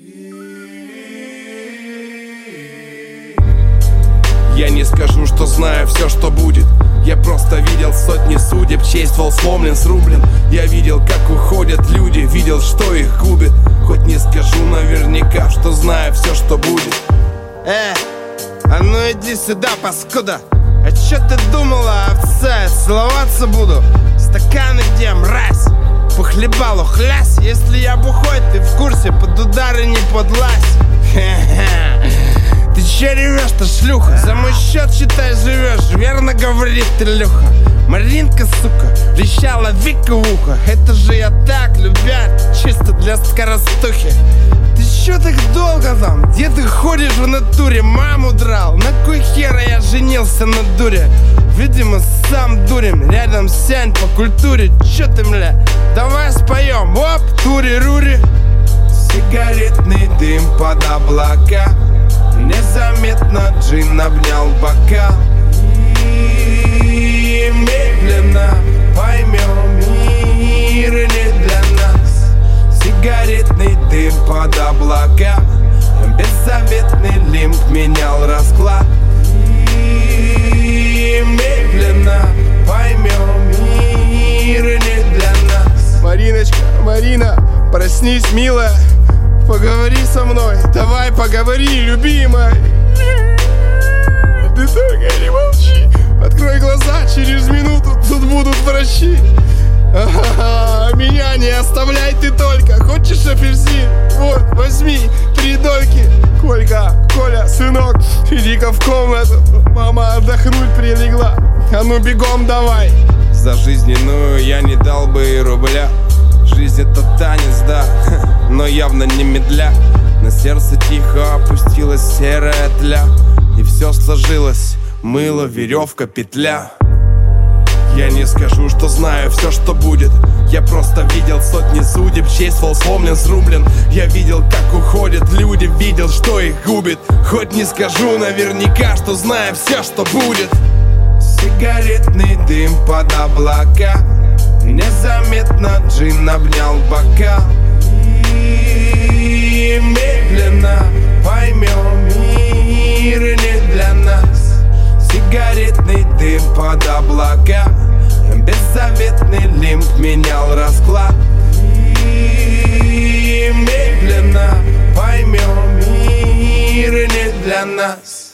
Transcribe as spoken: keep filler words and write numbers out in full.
Я не скажу, что знаю все, что будет. Я просто видел сотни судеб, чей ствол сломлен, срублен. Я видел, как уходят люди, видел, что их губит. Хоть не скажу наверняка, что знаю все, что будет. Э, а ну иди сюда, паскуда. А чё ты думала, овца, я целоваться буду? Стаканы где, мразь? Похлебалу хлясь. Если я бухой, ты в курсе, под удары не подлазь. Хе-хе. Ты че ревешь-то, шлюха? За мой счет, считай, живешь. Верно говорит Илюха. Маринка, сука, лещала Вика в ухо. Это же я так, любят, чисто для скоростухи. Ты чё так долго там? Где ты ходишь в натуре? Маму драл? На кой хера я женился на дуре? Видимо, сам дурим. Рядом сянь по культуре. Чё ты, мля? Давай споем. Оп, тури-рури. Сигаретный дым под облака. Незаметно джин обнял бокал. И медленно поймем, мир не для нас. Сигаретный дым под облака. Беззаветный лимб менял расклад. И медленно поймем, мир не для нас. Мариночка, Марина, проснись, милая. Поговори со мной, давай поговори, любимая. Ты только не молчи. Открой глаза, через минуту тут будут врачи. А-ха-ха, меня не оставляй ты только. Хочешь апельсин? Вот, возьми три дольки. Колька, Коля, сынок, иди-ка в комнату. Мама отдохнуть прилегла. А ну бегом давай. За жизненную я не дал бы и рубля. Жизнь это танец, да, но явно не медля. На сердце тихо опустилась серая тля. И все сложилось, мыло, веревка, петля. Я не скажу, что знаю все, что будет. Я просто видел сотни судеб, чей ствол сломлен, срублен. Я видел, как уходят люди, видел, что их губит. Хоть не скажу наверняка, что знаю все, что будет. Сигаретный дым под облака. Незаметно джин обнял бокал. И медленно поймем, мир не для нас. Сигаретный дым под облака. Беззаветный лимб менял расклад. И медленно поймем, мир не для нас.